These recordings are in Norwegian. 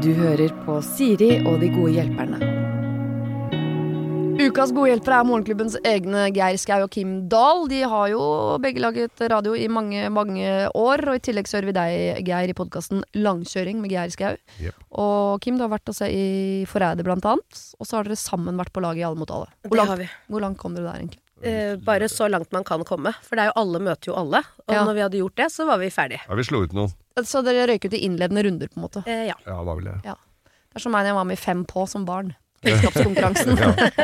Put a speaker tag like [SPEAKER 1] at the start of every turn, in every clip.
[SPEAKER 1] Du hører på Siri og de gode hjelperne. Ukas gode hjelpere morgenklubbens egne Geir Skau og Kim Dahl. De har jo begge laget radio i mange, mange år, og i tillegg så hører vi deg, Geir, i podcasten Langkjøring med Geir Skau.
[SPEAKER 2] Yep.
[SPEAKER 1] Og Kim, du har vært å se i Forræder blant annet, og så har dere sammen vært på lag i Alle mot alle. Hvor langt kom dere der egentlig?
[SPEAKER 3] Bare så langt man kan komme, for det er jo alle møter jo alle, og når vi hadde gjort det, så var vi ferdige.
[SPEAKER 2] Ja, vi slo ut noen.
[SPEAKER 1] Så dere røyk ut i innledende runder på en måte?
[SPEAKER 3] Ja.
[SPEAKER 2] Ja, hva vil jeg?
[SPEAKER 1] Ja. Det som meg når jeg var med i 5 på som barn. Kunnskapskonkurransen.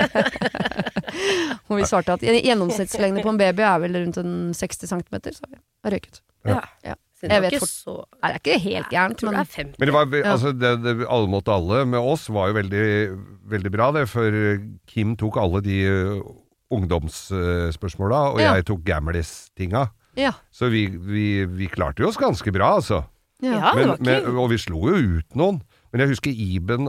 [SPEAKER 1] Og vi svarte at gjennomsnittslengde på en baby vel rundt en 60 cm, så vi har røyket.
[SPEAKER 3] Ja.
[SPEAKER 1] Jeg vet Nei, det ikke helt gærent,
[SPEAKER 3] men det 50.
[SPEAKER 2] Men det var, altså, det Alle mot alle med oss var jo veldig, veldig bra det, for Kim tok alle de ungdomsspørsmåla, og jeg tok gamlis-tinga.
[SPEAKER 1] Ja.
[SPEAKER 2] Så vi klarte oss ganske bra, altså.
[SPEAKER 3] Ja, det var ikke...
[SPEAKER 2] og vi slo jo ut noen. Men jeg husker Iben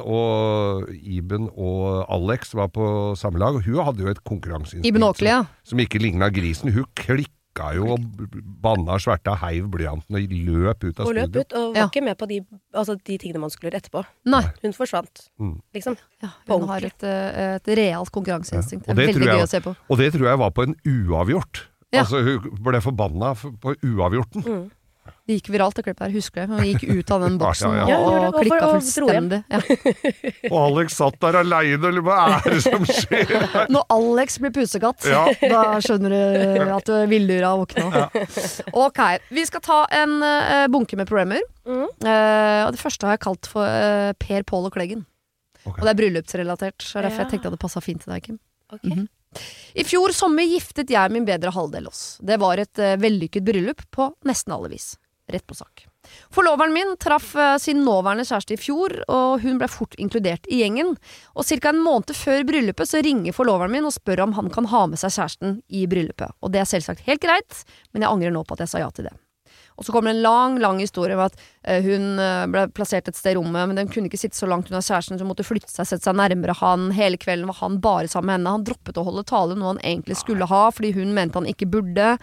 [SPEAKER 2] og Alex var på samme lag, og hun hadde jo et konkurranseinstinkt
[SPEAKER 1] Iben Åkli,
[SPEAKER 2] som ikke lignet grisen. Hun klikka jo og banna sverta, heiv blyanten og løp ut av studio.
[SPEAKER 3] Og løp ut, og var ikke med på de tingene man skulle gjøre etterpå.
[SPEAKER 1] Nei.
[SPEAKER 3] Hun forsvant, liksom.
[SPEAKER 1] Ja, hun har et realt konkurranseinstinkt.
[SPEAKER 2] Ja.
[SPEAKER 1] Det er veldig gøy å se på.
[SPEAKER 2] Og det tror jeg var på en uavgjort.
[SPEAKER 1] Ja.
[SPEAKER 2] Altså, hun ble forbanna på uavgjorten.
[SPEAKER 1] Det gikk viralt det klippet her, husker jeg. Hun gikk ut av den boksen
[SPEAKER 2] Ja.
[SPEAKER 1] og klikket fullstendig. Ja.
[SPEAKER 2] Og Alex satt der alene, eller hva det som skjer?
[SPEAKER 1] Når Alex blir pusekatt, da skjønner du at villdyra våkna. Ok, vi skal ta en bunke med problemer. Og det første har jeg kalt for Per, Pål og Kleggen.
[SPEAKER 2] Okay.
[SPEAKER 1] Og det er bryllupsrelatert, så derfor jeg tenkte at det passet fint til deg, Kim.
[SPEAKER 3] Okay.
[SPEAKER 1] I fjor sommer giftet jeg min bedre halvdel oss. Det var et vellykket bryllup på nesten alle vis. Rett på sak. Forloveren min traff sin nåværende kjæreste i fjor, og hun ble fort inkludert i gjengen. Og cirka en måned før bryllupet så ringer forloveren min og spør om han kan ha med seg kjæresten i bryllupet. Og det er selvsagt helt greit, men jeg angrer nå på at jeg sa ja til det. Og så kommer det en lang historie om at hun ble plassert et sted i rommet, men den kunne ikke sitte så langt unna kjæresten, så måtte flytte seg, sette seg nærmere han. Hele kvelden var han bare sammen med henne. Han droppet å holde tale, noe han egentlig skulle ha, fordi hun mente han ikke burde.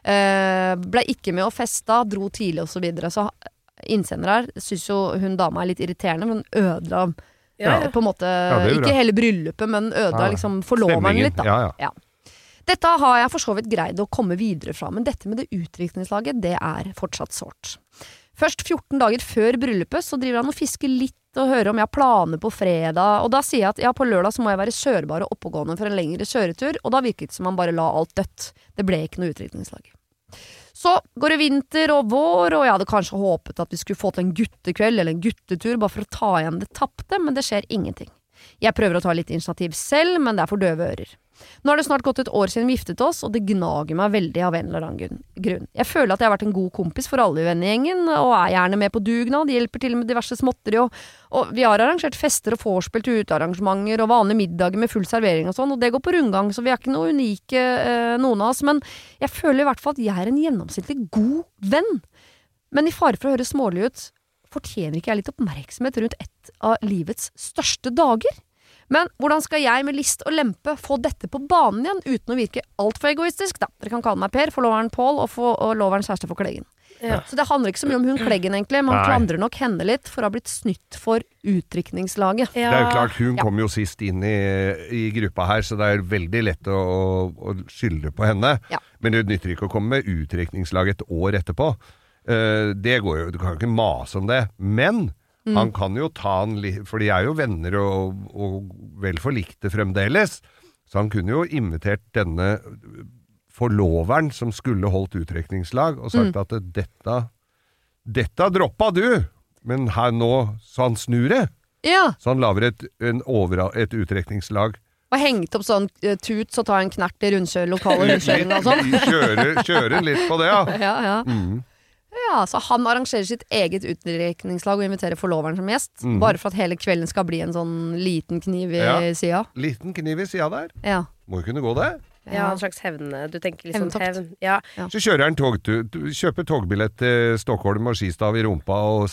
[SPEAKER 1] Ble ikke med å festa, dro tidlig og så videre. Så innsender her synes jo hun dama er litt irriterende, men ødela på en måte, ikke hele bryllupet, men ødela liksom forloveren litt da. Ja. Dette har jeg for så vidt greid å komme videre fra, men dette med det utdrikningslaget, det er fortsatt sårt. Først 14 dager før bryllupet så driver han og fisker litt og hører om jeg har planer på fredag, og da sier jeg at på lørdag så må jeg være kjørbar og oppegående for en lengre kjøretur, og da virket det som han bare la alt dødt. Det ble ikke noe utdrikningslag. Så går det vinter og vår, og jeg hadde kanskje håpet at vi skulle få til en guttekveld eller en guttetur bare for å ta igjen det tappte, men det skjer ingenting. Jeg prøver å ta litt initiativ selv, men det er for døve ører. Nå har det snart gått et år siden vi giftet oss, og det gnager meg veldig av en eller annen grunn. Jeg føler at jeg har vært en god kompis for alle i vennegjengen, og er gjerne med på dugnad, hjelper til med diverse småtteri, og vi har arrangert fester og vorspiel til utearrangementer og vanlige middager med full servering og sånn, og det går på rundgang, så vi er ikke noe unike noen av oss, men jeg føler i hvert fall at jeg er en gjennomsnittlig god venn. Men i fare for å høre smålig ut, fortjener ikke jeg litt oppmerksomhet rundt et av livets største dager? Men hvordan skal jeg med list og lempe få dette på banen igjen uten å virke alt for egoistisk? Da? Dere kan kalle meg Per, forloveren Pål og forloveren kjæreste for Kleggen. Ja. Så det handler ikke så mye om hun Kleggen egentlig, men han klandrer nok henne litt for å ha blitt snytt for utdrikningslaget.
[SPEAKER 2] Ja. Det er jo klart, hun kom jo sist inn i gruppa her, så det er veldig lett å skylde på henne. Ja. Men det nytter ikke å komme med utdrikningslag et år etterpå. Det går jo, du kan jo ikke mase om det. Men han kan jo ta han for de er jo venner og vel forlikte fremdeles, så han kunne jo invitert denne forloveren som skulle holdt utdrikningslag og sagt at dette droppa du, men her nå, så han snur det. Ja. Så han lager et utdrikningslag.
[SPEAKER 1] Og hengt opp sånn tut, så tar en knert i lokale rundkjøring og sånn.
[SPEAKER 2] Kjører litt på det, ja.
[SPEAKER 1] Ja. Ja, så han arrangerer sitt eget utdrikningslag og inviterer forloveren som gjest, bare for at hele kvelden skal bli en sånn liten kniv i sida.
[SPEAKER 2] Liten kniv i sida der.
[SPEAKER 1] Ja.
[SPEAKER 2] Må jo kunne gå det.
[SPEAKER 3] Ja, en slags hevn. Du tenker liksom hevn. Ja.
[SPEAKER 2] Så kjører han kjøper togbillett til Stockholm og skistav i rumpa og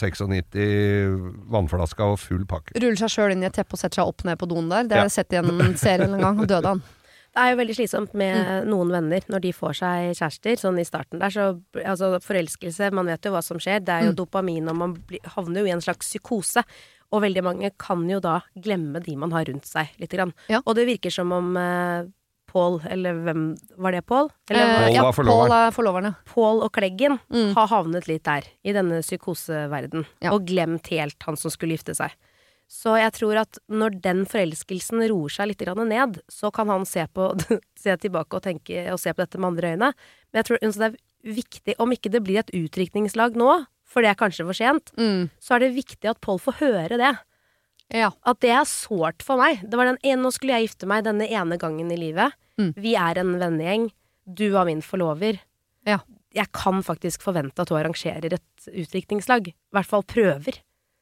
[SPEAKER 2] 96 vannflaska og full pakke.
[SPEAKER 1] Ruller seg selv inn i et teppe og setter seg opp ned på doen der. Det har jeg sett i en serie en gang, og døde han.
[SPEAKER 3] Det er jo veldig slitsomt med noen venner når de får seg kjærester, sånn i starten der, så altså forelskelse, man vet jo hva som skjer, det er jo dopamin, og man havner jo i en slags psykose, Og veldig mange kan jo da glemme de man har rundt seg litt grann.
[SPEAKER 1] Ja.
[SPEAKER 3] Og det virker som om Paul, eller hvem var det Paul?
[SPEAKER 2] Paul var forloveren.
[SPEAKER 1] Paul er forloveren, ja.
[SPEAKER 3] Paul og Kleggen har havnet litt der, i denne psykoseverden, og glemt helt han som skulle gifte seg. Så jeg tror at når den forelskelsen roer seg litt grann ned, så kan han se tilbake og tenke, og se på dette med andre øyne. Men jeg tror det er viktig, om ikke det blir et utdrikningslag nå, for det er kanskje for sent, så er det viktig at Paul får høre det.
[SPEAKER 1] Ja.
[SPEAKER 3] At det er sårt for meg. Det var nå skulle jeg gifte meg denne ene gangen i livet. Vi er en vennegjeng. Du var min forlover.
[SPEAKER 1] Ja.
[SPEAKER 3] Jeg kan faktisk forvente at du arrangerer et utdrikningslag. I hvert fall prøver.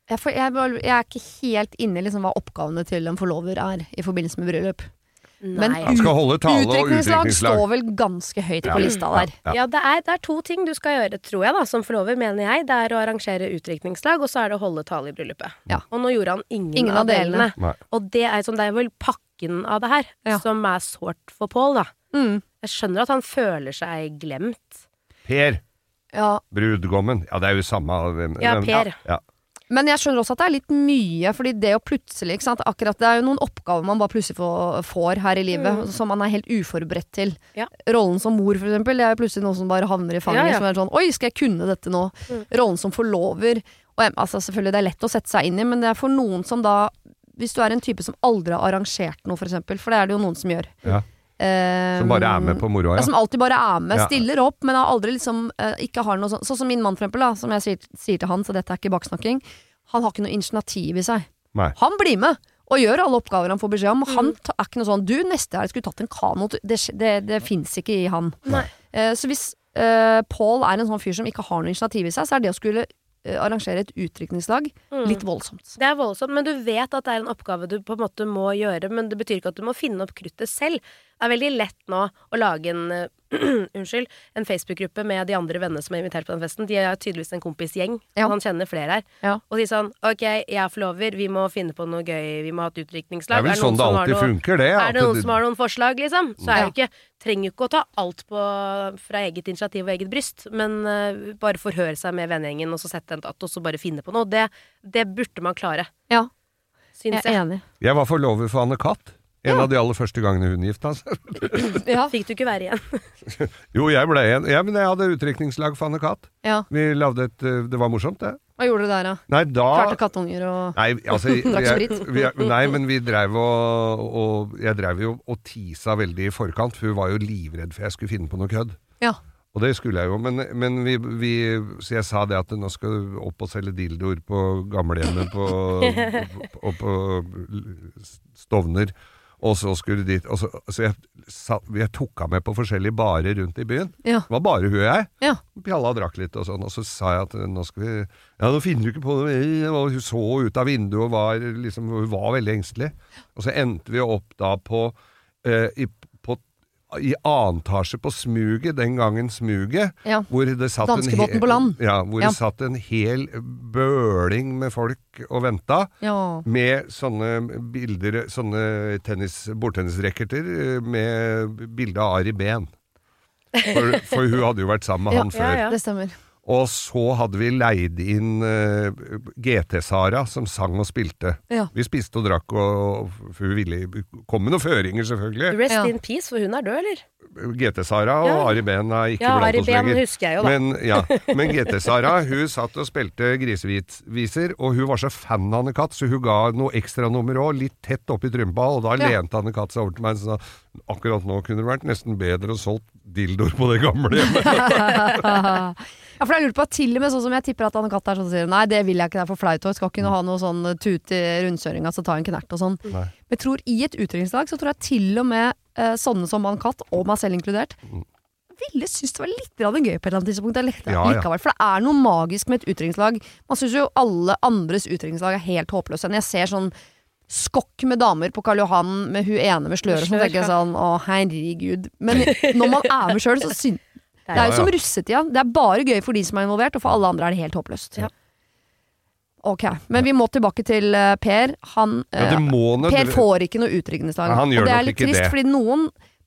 [SPEAKER 1] Jeg er ikke helt inne i liksom hva oppgavene til en forlover er i forbindelse med bryllup. Men
[SPEAKER 2] Han skal holde tale og utdrikningslag
[SPEAKER 1] står vel ganske høyt på lista der.
[SPEAKER 3] Ja, det er 2 ting du skal gjøre, tror jeg da, som forlover, mener jeg. Det er å arrangere utdrikningslag, og så er det å holde tale i bryllupet.
[SPEAKER 1] Ja.
[SPEAKER 3] Og nå gjorde han ingen av delene. Og det er vel pakken av det her, som er sårt for Paul, da. Jeg skjønner at han føler seg glemt.
[SPEAKER 2] Per. Brudgommen. Ja, det er jo samme.
[SPEAKER 3] Ja, Per.
[SPEAKER 2] Ja.
[SPEAKER 1] Men jeg skjønner også at det er litt mye, fordi det å plutselig, ikke sant, akkurat det er jo noen oppgaver man bare plutselig får her i livet, som man er helt uforberedt til.
[SPEAKER 3] Ja.
[SPEAKER 1] Rollen som mor, for eksempel, det er jo plutselig noe som bare havner i fanget, som er sånn, oi, skal jeg kunne dette nå? Rollen som forlover, og altså selvfølgelig det er lett å sette seg inn i, men det er for noen som da, hvis du er en type som aldri har arrangert noe, for eksempel, for det er det jo noen som gjør.
[SPEAKER 2] Ja. Som bare er med på moroa,
[SPEAKER 1] ja. Som alltid bare er med, stiller opp, men har aldri liksom ikke har noe sånn som min mann for eksempel da, som jeg sier til han, så dette er ikke baksnakking, han har ikke noe initiativ i seg.
[SPEAKER 2] Nei.
[SPEAKER 1] Han blir med og gjør alle oppgaver han får beskjed om, han er ikke noe sånn, du neste her skulle tatt en kano, det finnes ikke i han. Så hvis Paul er en sånn fyr som ikke har noe initiativ i seg, så er det å skulle arrangere et utdrikningslag litt voldsomt.
[SPEAKER 3] Det er voldsomt, men du vet at det er en oppgave du på en måte må gjøre, men det betyr ikke at du må finne opp kruttet selv. Det er veldig lett nå å lage en Facebook-gruppe med de andre vennene som er invitert på den festen. De er tydeligvis en kompisgjeng, og han kjenner flere her. Og de sånn, ok, jeg er forlover, vi må finne på noe gøy, vi må ha et utdrikningslag.
[SPEAKER 2] Det er vel sånn det alltid funker, det.
[SPEAKER 3] Er det noen som har noen forslag, liksom? Så er jo ikke, trenger jo ikke å ta alt fra eget initiativ og eget bryst, men bare forhøre seg med vennegjengen, og så sette en datt, og så bare finne på noe. Det burde man klare.
[SPEAKER 1] Ja,
[SPEAKER 3] synes
[SPEAKER 1] jeg er enig.
[SPEAKER 2] Jeg var forlover for Anne Katt. En av de aller første gangene hun gifta seg.
[SPEAKER 3] Fikk du ikke være igjen?
[SPEAKER 2] Jo, jeg ble igjen. Ja, men jeg hadde utdrikningslag for Anne Katt. Vi lagde det var morsomt, det.
[SPEAKER 1] Hva gjorde du der, da?
[SPEAKER 2] Nei, da
[SPEAKER 1] klarte kattunger og
[SPEAKER 2] drakk sprit? Nei, men vi drev og jeg drev jo og tisa veldig i forkant, for hun var jo livredd for jeg skulle finne på noe kødd.
[SPEAKER 1] Ja.
[SPEAKER 2] Og det skulle jeg jo, men så jeg sa det at nå skal du opp og selge dildoer på gamlehjemmet på Stovner. Og så skulle dit, så jeg tok av med på forskjellige barer rundt i byen. Det var bare hun og jeg. Pjalla og drakk litt og sånn, og så sa jeg at nå skal vi, nå finner du ikke på det, og hun så ut av vinduet og hun var veldig engstelig. Og så endte vi opp da i annen etasje på Smuget, den gangen Smuget, hvor det satt
[SPEAKER 1] Danskebåten på land.
[SPEAKER 2] Hvor det satt en hel bøling med folk og venta, med sånne bilder, sånne bordtennisrekkerter med bilde av Ari Behn. For hun hadde jo vært sammen med han før.
[SPEAKER 1] Det stemmer.
[SPEAKER 2] Og så hadde vi leid inn GT-Sara som sang og spilte. Vi spiste og drakk, for hun ville komme med noen føringer selvfølgelig.
[SPEAKER 3] Rest in peace, for hun er død, eller?
[SPEAKER 2] GT-Sara og Ari Behn er ikke blant oss lenger.
[SPEAKER 3] Ari Behn husker jeg jo da.
[SPEAKER 2] Men GT-Sara, hun satt og spilte griseviser, og hun var så fan av Anne Katt, så hun ga noe ekstra nummer også, litt tett opp i trympa, og da lente Anne Katt seg over til meg og sa, akkurat nå kunne det vært nesten bedre å solgt dildoer på det gamle hjemmet.
[SPEAKER 1] Ja, for jeg lurer på at til og med sånn som jeg tipper at Anne Katt er sånn og sier, nei, det vil jeg ikke, det er for flaut, og jeg skal ikke ha noe sånn tut i rundkjøringa, så ta en knert og sånn. Men jeg tror i et utdrikningslag, så tror jeg til og med sånne som Anne Katt, og meg selv inkludert, ville synes det var litt gøy på et eller annet tidspunkt, likevel, for det er noe magisk med et utdrikningslag. Man synes jo alle andres utdrikningslag er helt håpløse. Når jeg ser sånn skokk med damer på Karl Johan, med hun ene med slør, og sånn, tenker jeg sånn, å herregud. Men når man er med selv, så synes det er jo som russetida. Det er bare gøy for de som er involvert, og for alle andre er det helt håpløst. Ok, men vi må tilbake til Per. Per får ikke noe utdrikningslag.
[SPEAKER 2] Og det er litt
[SPEAKER 1] trist, fordi noen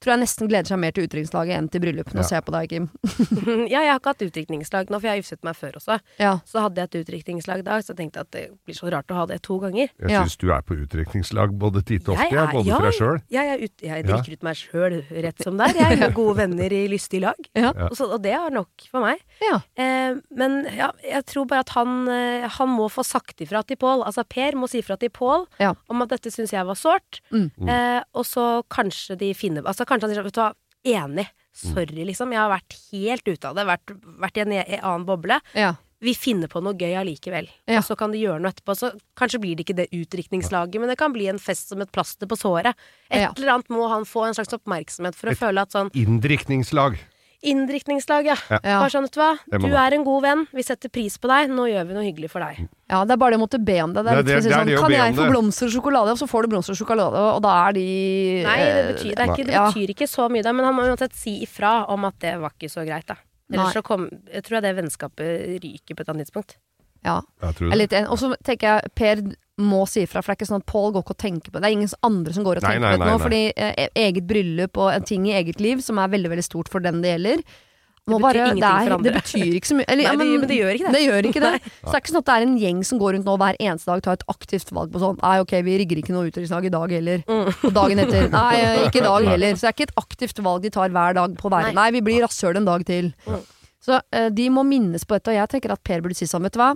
[SPEAKER 1] tror jeg nesten gleder seg mer til utdrikningslaget enn til bryllup. Nå ser jeg på deg, Kim.
[SPEAKER 3] Ja, jeg har ikke hatt utdrikningslag nå, for jeg har giftet meg før også.
[SPEAKER 1] Ja.
[SPEAKER 3] Så hadde jeg et utdrikningslag da, så tenkte jeg at det blir så rart å ha det 2 ganger.
[SPEAKER 2] Jeg synes du på utdrikningslag både titt og ofte, både for deg selv.
[SPEAKER 3] Jeg drikker ut meg selv rett som der. Jeg har gode venner i lystig lag. Og det nok for meg. Men jeg tror bare at han må få sagt ifra til Pål. Altså Per må si ifra til Pål om at dette synes jeg var sårt. Og så kanskje de finner kanskje han sier, vet du hva, enig, sorry liksom, jeg har vært helt ute av det, vært i en annen boble. Vi finner på noe gøy allikevel, og så kan de gjøre noe etterpå, så kanskje blir det ikke det utdrikningslaget, men det kan bli en fest som et plaster på såret. Et eller annet må han få en slags oppmerksomhet for å føle at sånn Inndrikningslag, Bare sånn, vet du hva, du en god venn, vi setter pris på deg, nå gjør vi noe hyggelig for deg.
[SPEAKER 1] Ja, det bare det å måtte be om det. Det sånn, kan jeg få blomster og sjokolade? Og så får du blomster og sjokolade, og da de
[SPEAKER 3] Nei, det betyr ikke så mye da, men han må uansett si ifra om at det var ikke så greit da. Ellers så jeg tror det vennskapet ryker på et annet tidspunkt. Ja, jeg tror det. Og så tenker jeg, Per må si ifra, for det ikke sånn at Pål går ikke og tenker på det. Det ingen andre som går og tenker på det nå, fordi eget bryllup og en ting i eget liv, som veldig, veldig stort for den det gjelder, det betyr ikke så mye. Men det gjør ikke det.
[SPEAKER 1] Det gjør ikke det. Så det ikke sånn at det en gjeng som går rundt nå hver eneste dag tar et aktivt valg på sånn, nei, ok, vi rigger ikke noe utdrikningslag i dag heller. Og dagen etter, nei, ikke i dag heller. Så det ikke et aktivt valg de tar hver dag på hver. Nei, vi blir rasshøl en dag til. Så de må minnes på dette, og jeg tenker at Per burde si sånn, vet du hva?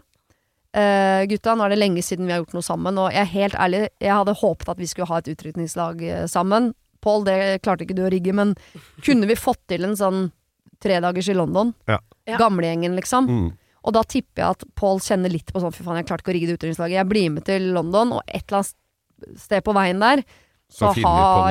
[SPEAKER 1] Gutta, nå det lenge siden vi har gjort noe sammen, og jeg helt ærlig, jeg hadde håpet at vi skulle ha et utdrikningslag sammen. Pål, det klarte ikke du å rigge, men kunne vi fått til en sånn 3 dagers i London? Gamlegjengen liksom. Og da tipper jeg at Pål kjenner litt på sånn, fy faen, jeg klarte ikke å rigge det utdrikningslaget. Jeg blir med til London, og et eller annet sted på veien der så har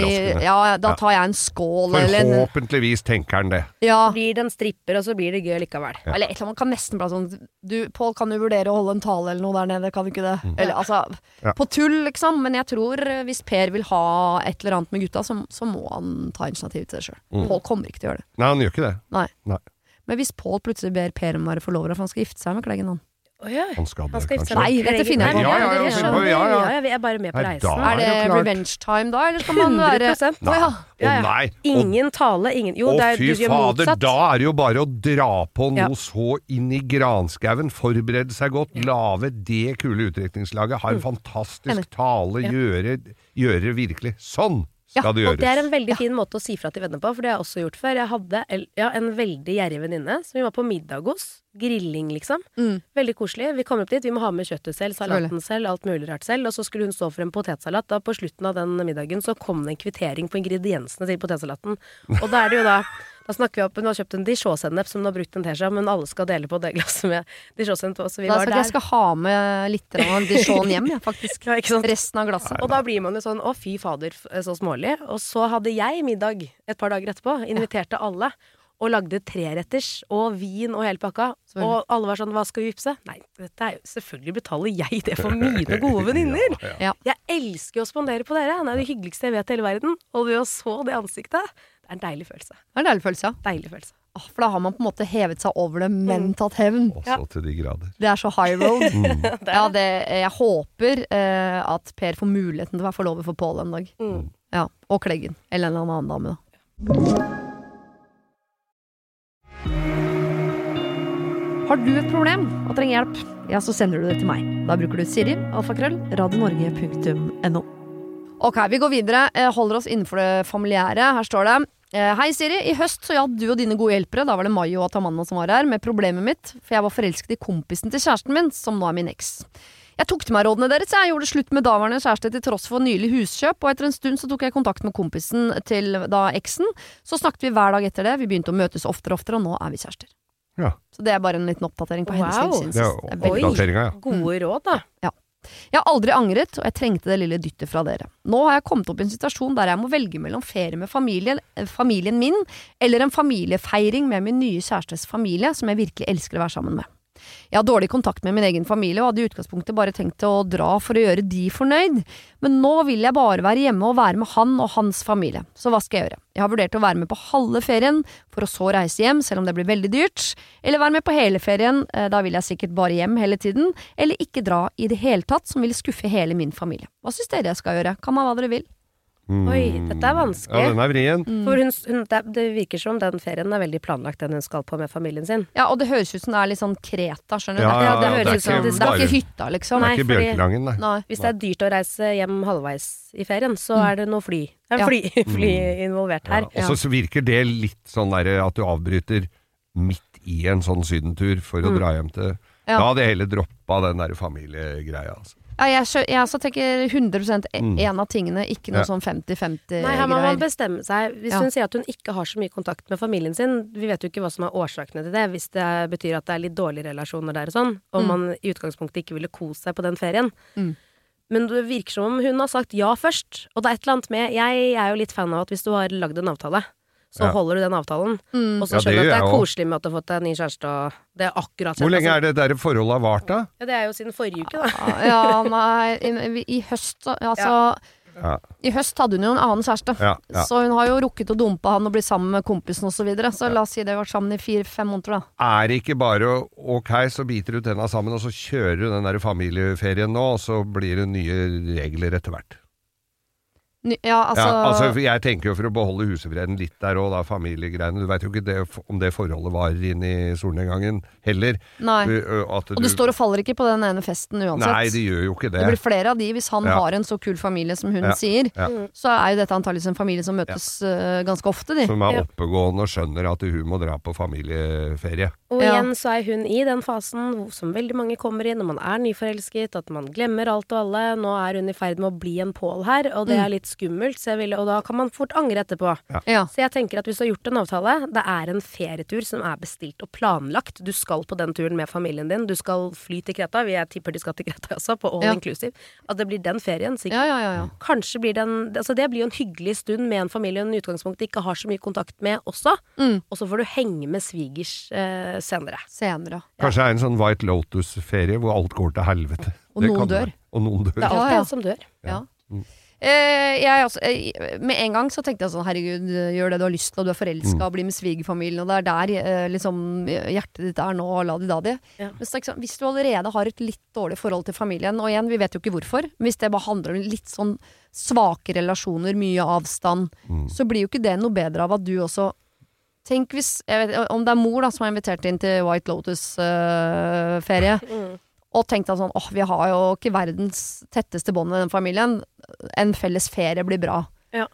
[SPEAKER 1] jeg da tar jeg en skål
[SPEAKER 2] forhåpentligvis tenker han det
[SPEAKER 3] blir det en stripper og så blir det gøy likevel
[SPEAKER 1] eller et eller annet, man kan nesten bli sånn Pål, kan du vurdere å holde en tale eller noe der nede, kan du ikke det? Eller altså, på tull liksom, men jeg tror hvis Per vil ha et eller annet med gutta så må han ta initiativ til det selv Pål kommer ikke til å gjøre det
[SPEAKER 2] Nei, han gjør ikke det
[SPEAKER 1] Nei. Men hvis Pål plutselig ber Per om å være forlover for han skal gifte seg med Kleggen han
[SPEAKER 2] Han skal det, kanskje.
[SPEAKER 1] Nei, dette finner jeg på.
[SPEAKER 3] Jeg bare med på reisen.
[SPEAKER 1] Det revenge time da, eller skal man være
[SPEAKER 3] 100%?
[SPEAKER 2] Nei.
[SPEAKER 3] Ingen tale, ingen Jo, det
[SPEAKER 2] fy fader, da det jo bare å dra på noe så inn i granskauen, forberede seg godt, lage det kule utdrikningslaget, ha en fantastisk tale, gjøre virkelig sånn. Og
[SPEAKER 3] det en veldig fin måte å si fra til venner på, for det har jeg også gjort før. Jeg hadde en veldig gjerrig venninne som vi var på middag hos. Grilling, liksom. Veldig koselig. Vi kom opp dit, vi må ha med kjøttet selv, salaten selv, alt mulig rart selv. Og så skulle hun stå for en potetsalat. Da på slutten av den middagen så kom det en kvittering på ingrediensene til potetsalaten. Og da det jo da snakker vi opp, hun har kjøpt en dijon-sennep som hun har brukt en teskje, men alle skal dele på det glasset med dijon-sennep. Så vi var der.
[SPEAKER 1] Jeg skal ha med litt av dijon hjem, faktisk. Resten av glasset.
[SPEAKER 3] Og da blir man jo sånn, å fy fader, så smålig. Og så hadde jeg middag et par dager etterpå, inviterte alle, og lagde 3-retters, og vin og hele pakka. Og alle var sånn, hva skal vi vippse? Nei, dette jo selvfølgelig betaler jeg det for mine gode venninner. Jeg elsker jo å spondere på dere. Det det hyggeligste jeg vet i hele verden. Og ved å så det ansiktet, det en deilig følelse.
[SPEAKER 1] Det en deilig følelse, ja.
[SPEAKER 3] Deilig følelse.
[SPEAKER 1] For da har man på en måte hevet seg over det, men tatt hevn.
[SPEAKER 2] Også til de grader.
[SPEAKER 1] Det så high road. Jeg håper at Per får muligheten til å være forlover for Pål en dag. Ja, og Kleggen. Eller en annen dame da. Har du et problem og trenger hjelp, ja, så sender du det til meg. Da bruker du Siri, alfakrøll, radionorge.no. Ok, vi går videre. Holder oss innenfor det familiære. Her står det. Hei Siri, i høst så hjalp du og dine gode hjelpere, da var det Mayo og Tamanna som var her, med problemet mitt, for jeg var forelsket i kompisen til kjæresten min, som nå min eks. Jeg tok til meg rådene deres, jeg gjorde slutt med daværende kjæreste til tross for nylig huskjøp, og etter en stund så tok jeg kontakt med kompisen til da eksen, så snakket vi hver dag etter det, vi begynte å møtes oftere, og nå vi kjærester.
[SPEAKER 2] Ja.
[SPEAKER 1] Så det bare en liten oppdatering på hennes livssyns.
[SPEAKER 3] Gode råd da.
[SPEAKER 1] Ja. Jeg har aldri angret, og jeg trengte det lille dyttet fra dere. Nå har jeg kommet opp i en situasjon der jeg må velge mellom ferie med familien min, eller en familiefeiring med min nye kjærestes familie, som jeg virkelig elsker å være sammen med. Jeg har dårlig kontakt med min egen familie, og hadde i utgangspunktet bare tenkt å dra for å gjøre de fornøyd, men nå vil jeg bare være hjemme og være med han og hans familie. Så hva skal jeg gjøre? Jeg har vurdert å være med på halve ferien, for å så reise hjem, selv om det blir veldig dyrt, eller være med på hele ferien, da vil jeg sikkert bare hjem hele tiden, eller ikke dra i det hele tatt, som vil skuffe hele min familie. Hva synes dere jeg skal gjøre? Kan man hva dere vil?
[SPEAKER 3] Oi, dette vanskelig.
[SPEAKER 2] Ja, den vrien.
[SPEAKER 3] For det virker som den ferien veldig planlagt, den hun skal på med familien sin.
[SPEAKER 1] Ja, og det høres ut som det litt sånn Kreta, skjønner du?
[SPEAKER 2] Ja,
[SPEAKER 3] det høres ut som
[SPEAKER 1] det er ikke hytta, liksom.
[SPEAKER 2] Det er ikke Bjørkelangen,
[SPEAKER 1] nei.
[SPEAKER 3] Hvis det er dyrt å reise hjem halvveis i ferien, så er det noe fly. Det er fly involvert her.
[SPEAKER 2] Ja. Og så virker det litt sånn der at du avbryter midt i en sånn sydentur for å dra hjem til. Da hadde jeg heller droppet den der familiegreia, altså.
[SPEAKER 1] Ja, jeg så tenker 100% en av tingene, ikke noe sånn 50-50
[SPEAKER 3] Nei, her må man bestemme seg. Hvis hun sier at hun ikke har så mye kontakt med familien sin, vi vet jo ikke hva som er årsakene til det, hvis det betyr at det er litt dårlige relasjoner der og sånn, og man i utgangspunktet ikke ville kose seg på den ferien. Men det virker som om hun har sagt ja først, og det er et eller annet med, jeg er jo litt fan av at hvis du har lagd en avtale, så holder du den avtalen, og så skjønner du at det er koselig med at du har fått deg en ny kjæreste, og det er akkurat
[SPEAKER 2] Hvor lenge er det der forholdet har vart da?
[SPEAKER 3] Ja, det er jo siden forrige uke da.
[SPEAKER 1] Ja, nei, i høst, altså i høst hadde hun jo en annen kjæreste, så hun har jo rukket å dumpe han og bli sammen med kompisen og så videre, så la oss si det har vært sammen i 4-5 måneder da.
[SPEAKER 2] Er det ikke bare ok, så biter du tenna sammen, og så kjører du den der familieferien nå, og så blir det nye regler etter hvert? Altså jeg tenker jo for å beholde husefreden litt der og da familiegreiene, du vet jo ikke om det forholdet var inn i solnedgangen heller.
[SPEAKER 1] Nei, og det står og faller ikke på den ene festen uansett.
[SPEAKER 2] Nei, det gjør jo ikke det.
[SPEAKER 1] Det blir flere av de, hvis han har en så kul familie som hun sier, så er jo dette antageligvis en familie som møtes ganske ofte, de.
[SPEAKER 2] Som er oppegående og skjønner at hun må dra på familieferie.
[SPEAKER 3] Og igjen så er hun i den fasen som veldig mange kommer i når man er nyforelsket, at man glemmer alt og alle. Nå er hun i ferd med å bli en Pål her, og det er litt skummelt, og da kan man fort angre etterpå. Så jeg tenker at hvis du har gjort en avtale, det er en ferietur som er bestilt og planlagt. Du skal på den turen med familien din, du skal fly til Kreta, jeg tipper de skal til Kreta også, på all inclusive. At det blir den ferien, sikkert. Kanskje blir det blir jo en hyggelig stund med en familie en utgangspunkt ikke har så mye kontakt med også, og så får du henge med svigers senere.
[SPEAKER 2] Kanskje det er en sånn White Lotus-ferie hvor alt går til helvete.
[SPEAKER 1] Og noen dør.
[SPEAKER 3] Det er alltid en som dør.
[SPEAKER 1] Med en gang så tenkte jeg sånn, herregud, gjør det du har lyst til, og du er forelsket og blir med svigerfamilien, og det er der liksom hjertet ditt er nå, la de da de. Men så, hvis du allerede har et litt dårlig forhold til familien, og igjen, vi vet jo ikke hvorfor, hvis det bare handler om litt sånn svake relasjoner, mye avstand, så blir jo ikke det noe bedre av at du også tenk hvis, jeg vet, om det er mor da som har invitert inn til White Lotus ferie, og tenkte sånn, vi har jo ikke verdens tetteste bånd med den familien, en felles ferie blir bra.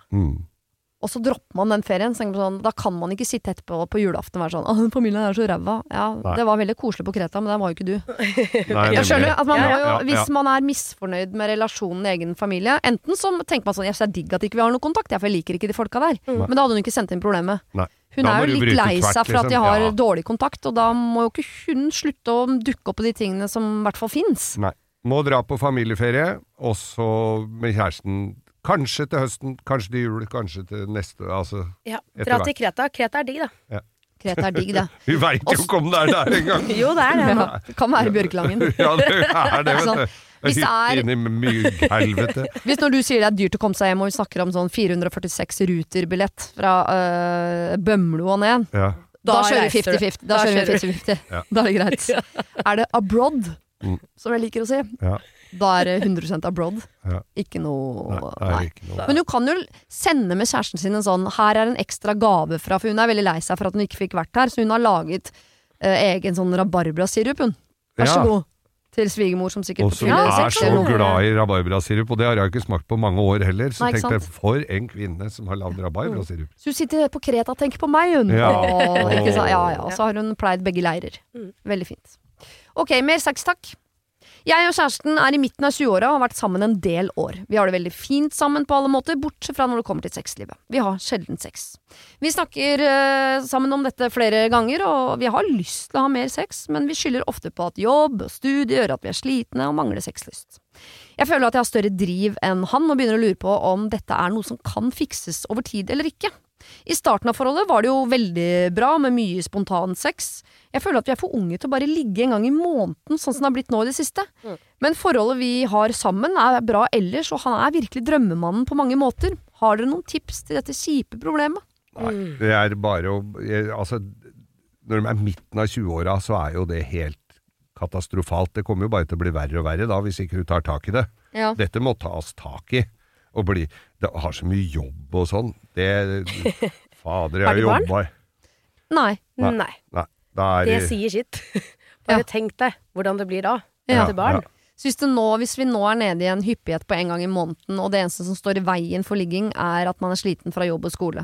[SPEAKER 1] Og så dropper man den ferien, så sånn, da kan man ikke sitte etterpå på julaften og være sånn, den familien er så ræva. Det var veldig koselig på Kreta, men det var jo ikke du. Jeg skjønner at man må jo, hvis man er misfornøyd med relasjonen i egen familie, enten så tenker man sånn, jeg synes det er digg at ikke vi har noe kontakt, for jeg liker ikke de folka der. Men da hadde hun ikke sendt inn problemet. Hun er jo litt lei seg for at de har dårlig kontakt, og da må jo ikke hun slutte å dukke opp på de tingene som i hvert fall finnes.
[SPEAKER 2] Nei. Må dra på familieferie, og så med kjæresten. Kanskje til høsten, kanskje til jul, kanskje til neste, altså
[SPEAKER 3] dra til Kreta. Kreta er digg, da.
[SPEAKER 1] Kreta er digg, det.
[SPEAKER 2] Vi vet jo ikke om det er der engang.
[SPEAKER 3] Jo, det er det.
[SPEAKER 1] Det kan være Bjørkelangen.
[SPEAKER 2] Ja, det er det, vet du. Hytt inn i mygghelvete.
[SPEAKER 1] Hvis når du sier det er dyrt å komme seg hjem, og vi snakker om sånn 446 ruterbillett fra Bømlo og ned, da kjører vi 50-50. Da er det greit. Er det abroad, som jeg liker å si? Da er det 100% abroad. Ikke noe nei. Men hun kan jo sende med kjæresten sin en sånn, her er en ekstra gave fra, for hun er veldig lei seg for at hun ikke fikk vært her, så hun har laget egen sånn rabarbrasirup, hun. Vær så god. Til svigermor som sikkert
[SPEAKER 2] også er så glad i rabarbrasirup, og det har jeg ikke smakt på mange år heller, så tenkte jeg, for en kvinne som har lagd rabarbrasirup.
[SPEAKER 1] Så hun sitter på Kreta og tenker på meg, hun. Ikke sant? Og så har hun pleid begge leirer. Veldig fint. Ok, mer sex, takk. Jeg og kjæresten er i midten av 20-åra og har vært sammen en del år. Vi har det veldig fint sammen på alle måter, bortsett fra når det kommer til sexlivet. Vi har sjelden sex. Vi snakker sammen om dette flere ganger, og vi har lyst til å ha mer sex, men vi skylder ofte på at jobb og studie gjør at vi er slitne og mangler sexlyst. Jeg føler at jeg har større driv enn han, og begynner å lure på om dette er noe som kan fikses over tid eller ikke. I starten av forholdet var det jo veldig bra med mye spontan sex. Jeg føler at vi er for unge til å bare ligge en gang i måneden, sånn som det har blitt nå i det siste. Men forholdet vi har sammen er bra ellers, og han er virkelig drømmemannen på mange måter. Har dere noen tips til dette kjipe problemet?
[SPEAKER 2] Nei, det er bare å altså, når de er midten av 20-åra, så er jo det helt katastrofalt. Det kommer jo bare til å bli verre og verre da, hvis ikke du tar tak i det. Dette må tas tak i. Og det har så mye jobb og sånn. Fader,
[SPEAKER 3] Har
[SPEAKER 2] jeg
[SPEAKER 3] du
[SPEAKER 2] jobber.
[SPEAKER 1] Nei.
[SPEAKER 3] Det sier sitt. Bare tenk deg hvordan det blir da. Til barn.
[SPEAKER 1] Så hvis vi nå nede i en hyppighet på en gang i måneden, og det eneste som står i veien for ligging, at man sliten fra jobb og skole.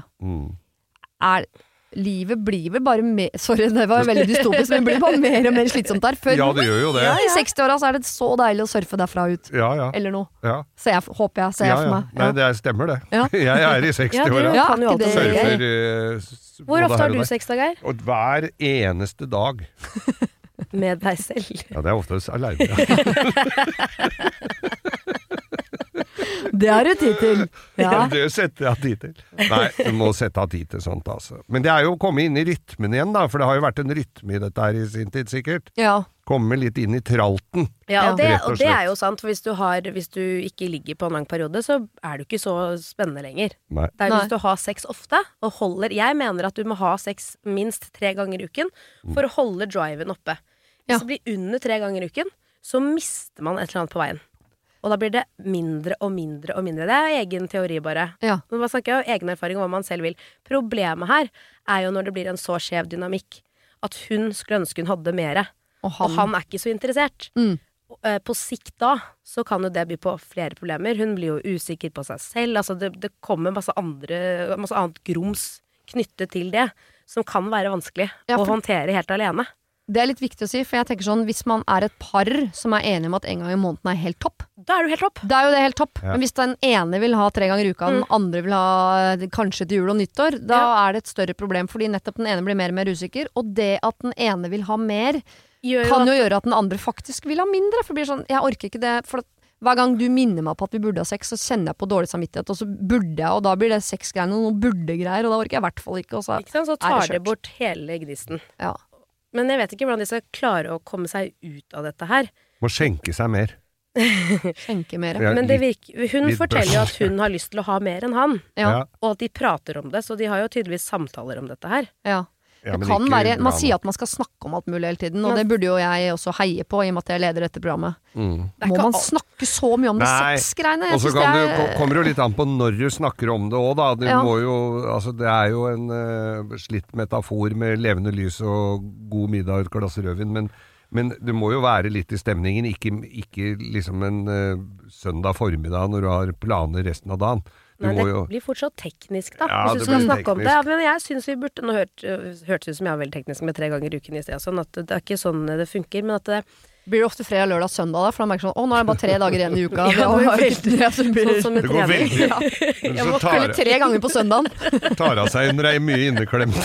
[SPEAKER 1] Livet blir vel bare mer... Sorry, det var veldig dystopisk, men det blir bare mer og mer slitsomt der. Før,
[SPEAKER 2] det gjør jo det.
[SPEAKER 1] I 60-åra så det så deilig å surfe derfra ut. Eller noe. Håper jeg, ser jeg for meg.
[SPEAKER 2] Nei, det stemmer det. Jeg i 60-åra. Surfer
[SPEAKER 3] Hvor ofte har du sex da, Geir?
[SPEAKER 2] Og hver eneste dag.
[SPEAKER 3] Med deg selv.
[SPEAKER 2] Ja, det ofte alene.
[SPEAKER 1] Det har du tid til.
[SPEAKER 2] Det setter jeg tid til. Nei, du må sette av tid til sånt, altså. Men det jo å komme inn i rytmen igjen, da. For det har jo vært en rytme i dette her i sin tid, sikkert. Komme litt inn i tralten.
[SPEAKER 3] Og det jo sant. For hvis du ikke ligger på en lang periode, så det ikke så spennende lenger.
[SPEAKER 2] Nei.
[SPEAKER 3] Det hvis du har sex ofte, og jeg mener at du må ha sex minst 3 ganger i uken, for å holde driven oppe. Hvis det blir under 3 ganger i uken, så mister man et eller annet på veien. Og da blir det mindre og mindre og mindre. Det egen teori bare. Men man snakker jo egen erfaring om hva man selv vil. Problemet her jo når det blir en så skjev dynamikk, at hun skulle ønske hun hadde mere. Og han ikke så interessert. På sikt da, så kan jo det by på flere problemer. Hun blir jo usikker på seg selv. Altså det kommer masse annet grums knyttet til det, som kan være vanskelig å håndtere helt alene.
[SPEAKER 1] Det litt viktig å si, for jeg tenker sånn, hvis man et par som enige om at en gang i måneden helt topp,
[SPEAKER 3] da du helt topp.
[SPEAKER 1] Da jo det helt topp. Men hvis den ene vil ha 3 ganger i uka, den andre vil ha kanskje til jul og nyttår, da det et større problem, fordi nettopp den ene blir mer og mer usikker, og det at den ene vil ha mer, kan jo gjøre at den andre faktisk vil ha mindre, for det blir sånn, jeg orker ikke det, for hver gang du minner meg på at vi burde ha sex, så kjenner jeg på dårlig samvittighet, og så burde jeg, og da blir det sexgreiene noen burde-greier, og da orker jeg i hvert fall ikke, og så
[SPEAKER 3] ikke sant, så tar det bort hele gnisten. Men jeg vet ikke hvordan de skal klare å komme seg ut av dette her.
[SPEAKER 2] Må skjenke seg mer.
[SPEAKER 1] Skjenke mer.
[SPEAKER 3] Men hun forteller jo at hun har lyst til å ha mer enn han. Og at de prater om det, så de har jo tydeligvis samtaler om dette her.
[SPEAKER 1] Det kan være, man sier at man skal snakke om alt mulig hele tiden, og det burde jo jeg også heie på, i og med at jeg leder dette programmet. Må man snakke så mye om det sexgreiene?
[SPEAKER 2] Og så kommer det jo litt an på når du snakker om det også, da. Må jo, altså, det jo en slitt metafor med levende lys og god middag og et glass rødvin, men du må jo være litt i stemningen, ikke liksom en søndag formiddag når du har planer resten av dagen.
[SPEAKER 3] Nei, det blir fortsatt teknisk da, hvis du skal snakke om det. Men jeg synes vi burde, nå hørtes ut som jeg var veldig teknisk med 3 ganger i uken i sted, sånn at det ikke sånn det funker, men at det
[SPEAKER 1] blir det ofte fredag, lørdag, søndag da, for da merker sånn, nå det bare 3 dager igjen i uka.
[SPEAKER 3] Det
[SPEAKER 2] går veldig.
[SPEAKER 1] Jeg må følge 3 ganger på søndagen.
[SPEAKER 2] Tar av seg når jeg mye inneklemt.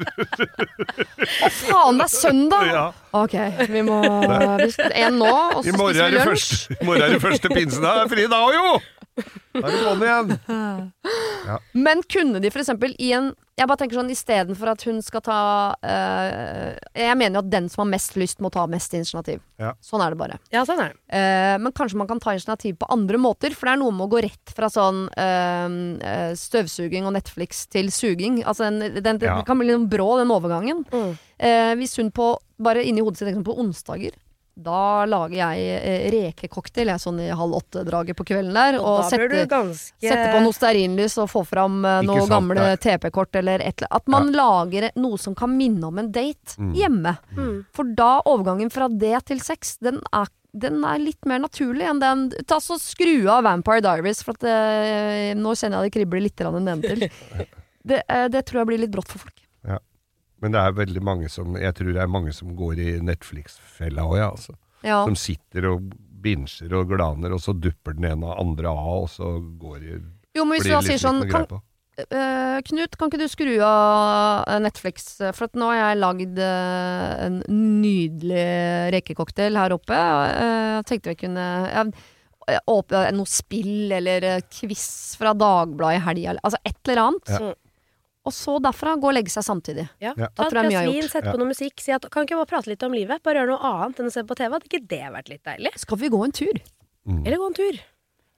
[SPEAKER 1] Faen, det søndag! Ok, vi må en nå, og så spiser vi lunsj.
[SPEAKER 2] I morgen det første pinsen, da fri dag jo! Da det gående igjen.
[SPEAKER 1] Men kunne de for eksempel jeg bare tenker sånn, i stedet for at hun skal ta jeg mener jo at den som har mest lyst må ta mest initiativ. Sånn det bare.
[SPEAKER 3] Ja, sånn det.
[SPEAKER 1] Men kanskje man kan ta initiativ på andre måter, for det noe med å gå rett fra sånn støvsuging og Netflix til suging. Altså det kan bli litt brå, den overgangen. Hvis hun bare inni hodet sitt tenker på onsdager, da lager jeg rekecocktail sånn i 7:30-draget på kvelden der, og setter på noe stearinlys og får fram noe gamle TP-kort eller et eller annet. At man lager noe som kan minne om en date hjemme. For da overgangen fra det til sex, den litt mer naturlig enn den. Ta så skru av Vampire Diaries, for at nå kjenner jeg det kribler litt nedentil. Det tror jeg blir litt brått for folk.
[SPEAKER 2] Men det veldig mange jeg tror det mange som går i Netflix-fella også, altså. Som sitter og binsjer og glaner, og så dupper den ene og andre av, og så går de...
[SPEAKER 1] Jo, men hvis du da sier sånn, Knut, kan ikke du skru av Netflix? For at nå har jeg lagd en nydelig rekecocktail her oppe. Jeg tenkte jeg kunne... åpne noe spill, eller quiz fra Dagbladet i helgen, altså et eller annet. Og så derfra gå og legge seg samtidig.
[SPEAKER 3] Ta et glass vin, sett på noe musikk, si at kan ikke bare prate litt om livet, bare gjøre noe annet enn å se på TV, hadde ikke det vært litt deilig?
[SPEAKER 1] Skal vi gå en tur?
[SPEAKER 3] Eller gå en tur?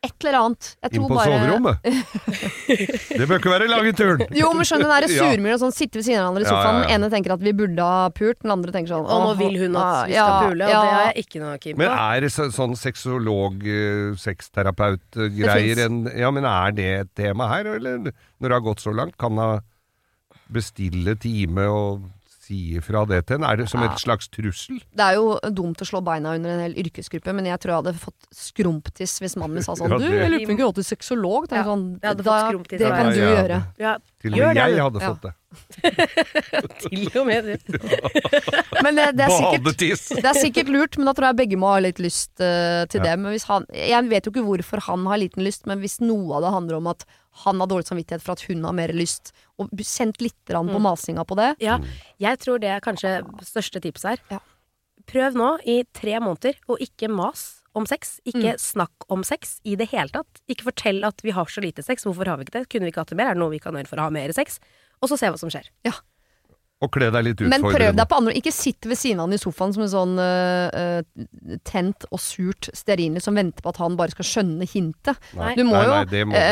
[SPEAKER 1] Et eller annet.
[SPEAKER 2] Inn på soverommet. Det bør ikke være lange turen.
[SPEAKER 1] Jo, men skjønner den der surmyr og sånn, sitter ved siden av hverandre i sofaen. Den ene tenker at vi burde ha pult, den andre tenker sånn
[SPEAKER 3] og nå vil hun at vi skal pule, og det er jeg ikke noe keen på.
[SPEAKER 2] Men det sånn sexolog, sexterapeut-greier men det et tema her, eller når det har gått så langt, kan man bestille time og si fra det til en? Det som et slags trussel? Det
[SPEAKER 1] jo dumt å slå beina under en hel yrkesgruppe, men jeg tror jeg hadde fått skrumptiss hvis mannen min sa sånn, du, jeg lurer på ikke til sexolog. Sånn, det kan du gjøre.
[SPEAKER 2] Ja. Til og med jeg hadde fått det.
[SPEAKER 3] Til og med det.
[SPEAKER 1] Men det er sikkert lurt, men da tror jeg begge må ha litt lyst til det. Men jeg vet jo ikke hvorfor han har liten lyst, men hvis noe av det handler om at han har dårlig samvittighet for at hun har mer lyst, og sendt litt på masinga på det.
[SPEAKER 3] Ja, jeg tror det kanskje største tipset her. Ja. Prøv nå i 3 måneder, og ikke mas om sex, ikke snakk om sex i det hele tatt. Ikke fortell at vi har så lite sex, hvorfor har vi ikke det? Kunne vi ikke hatt det mer? Det noe vi kan gjøre for å ha mer sex? Og så se hva som skjer.
[SPEAKER 1] Ja.
[SPEAKER 2] Og kle deg litt utfordrende.
[SPEAKER 1] Men prøv deg på andre. Ikke sitt ved siden av han i sofaen som en sånn tent og surt stearinlys som venter på at han bare skal skjønne hintet.
[SPEAKER 2] Nei.
[SPEAKER 1] Du må
[SPEAKER 2] det må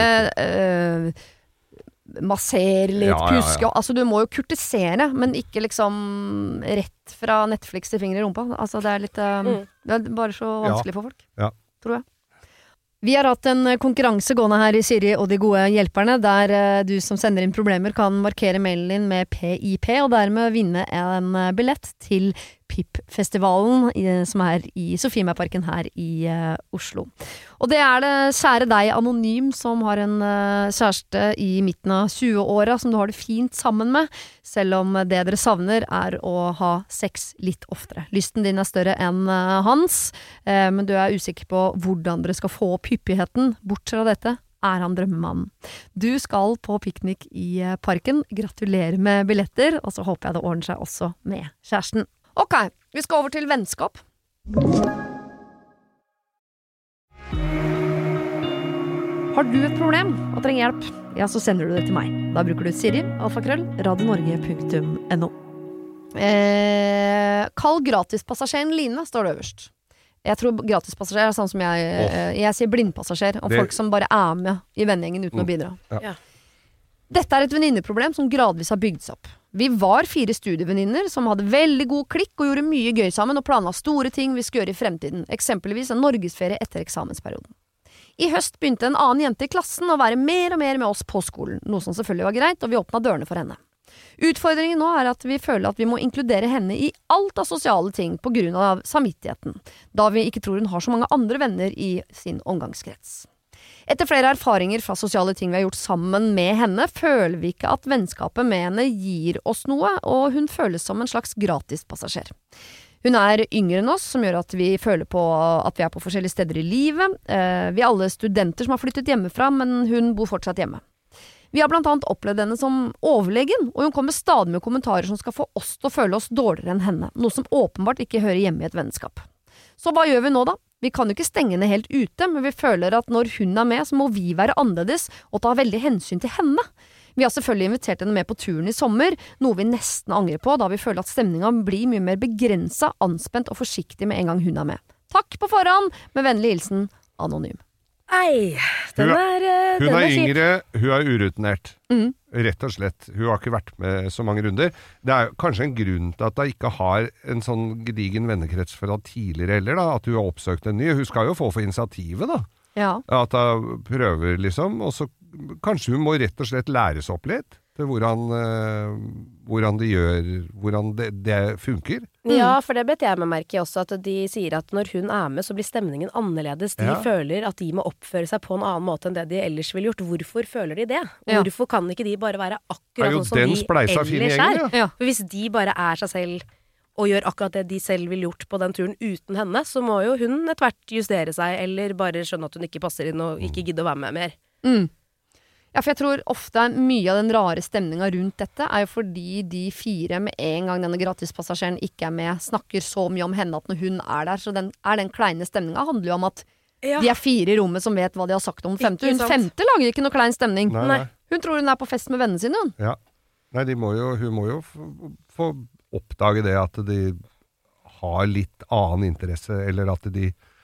[SPEAKER 1] massere litt, puske. Altså, du må jo kurtisere, men ikke liksom rett fra Netflix til finger i rumpa. Altså, det litt det bare så vanskelig for folk, tror jeg. Vi har hatt en konkurranse gående her i Siri og de gode hjelperne, der du som sender inn problemer kan markere mailen din med PIP, og dermed vinne en billett til PIP-festivalen som i Sofiemarken her i Oslo. Og det det kjære deg anonym som har en kjæreste i midten av 20-åra som du har det fint sammen med, selv om det dere savner å ha sex litt oftere. Lysten din større enn hans, men du usikker på hvordan dere skal få opp hyppigheten. Bort fra dette han drømmemannen. Du skal på piknik i parken. Gratulerer med billetter, og så håper jeg det ordner seg også med kjæresten. Ok, vi skal over til vennskap. Har du et problem og trenger hjelp, ja, så sender du det til meg. Da bruker du Siri, @radionorge.no. Kall gratispassasjeren Line, står det øverst. Jeg tror gratispassasjer sånn som jeg sier blindpassasjer, og folk som bare med i vennegjengen uten å bidra.
[SPEAKER 3] Ja.
[SPEAKER 1] Dette et venninneproblem som gradvis har bygd seg opp. Vi var 4 studievenninner som hadde veldig god klikk og gjorde mye gøy sammen og planla store ting vi skulle gjøre i fremtiden, eksempelvis en norgesferie etter eksamensperioden. I høst begynte en annen jente i klassen å være mer og mer med oss på skolen, noe som selvfølgelig var greit, og vi åpna dørene for henne. Utfordringen nå at vi føler at vi må inkludere henne i alt av sosiale ting på grunn av samvittigheten, da vi ikke tror hun har så mange andre venner i sin omgangskrets. Etter flere erfaringer fra sosiale ting vi har gjort sammen med henne, føler vi ikke at vennskapet med henne gir oss noe, og hun føles som en slags gratispassasjer. Hun yngre enn oss, som gjør at vi føler på at vi på forskjellige steder i livet. Vi alle studenter som har flyttet hjemmefra, men hun bor fortsatt hjemme. Vi har blant annet opplevd henne som overlegen, og hun kommer stadig med kommentarer som skal få oss til å føle oss dårligere enn henne, noe som åpenbart ikke hører hjemme i et vennskap. Så hva gjør vi nå da? Vi kan jo ikke stenge henne helt ute, men vi føler at når hun med, så må vi være annerledes og ta veldig hensyn til henne. Vi har selvfølgelig invitert henne med på turen i sommer, noe vi nesten angrer på, da vi føler at stemningen blir mye mer begrenset, anspent og forsiktig med en gang hun med. Takk på forhånd, med vennlig hilsen Anonym.
[SPEAKER 3] Ei, den
[SPEAKER 2] hun yngre, hun urutinert. Rett og slett. Hun har ikke vært med så mange runder. Det kanskje en grunn til at hun ikke har en sånn gedigen vennekrets fra tidligere heller, da, at hun har oppsøkt en ny. Hun skal jo få for initiativet, da.
[SPEAKER 1] Ja.
[SPEAKER 2] At hun prøver, liksom. Og så kanskje hun må rett og slett læres opp litt til hvordan det funker.
[SPEAKER 3] Ja, for det bet jeg med merke også, at de sier at når hun med, så blir stemningen annerledes. De føler at de må oppføre seg på en annen måte enn det de ellers ville gjort. Hvorfor føler de det? Hvorfor kan ikke de bare være akkurat sånn som de ellers
[SPEAKER 2] Ja.
[SPEAKER 3] For hvis de bare seg selv og gjør akkurat det de selv ville gjort på den turen uten henne, så må jo hun etter hvert justere seg, eller bare skjønne at hun ikke passer inn og ikke gidder å være med mer.
[SPEAKER 1] Ja, for jeg tror ofte mye av den rare stemningen rundt dette jo fordi de 4 med en gang denne gratispassasjeren ikke med, snakker så mye om henne at når hun der, så den kleine stemningen handler jo om at de 4 i rommet som vet hva de har sagt om femte. Hun femte lager ikke noe klein stemning.
[SPEAKER 2] Nei.
[SPEAKER 1] Hun tror hun på fest med vennene sine, hun.
[SPEAKER 2] Ja. Nei, hun må jo få oppdage det at de har litt annen interesse, eller at de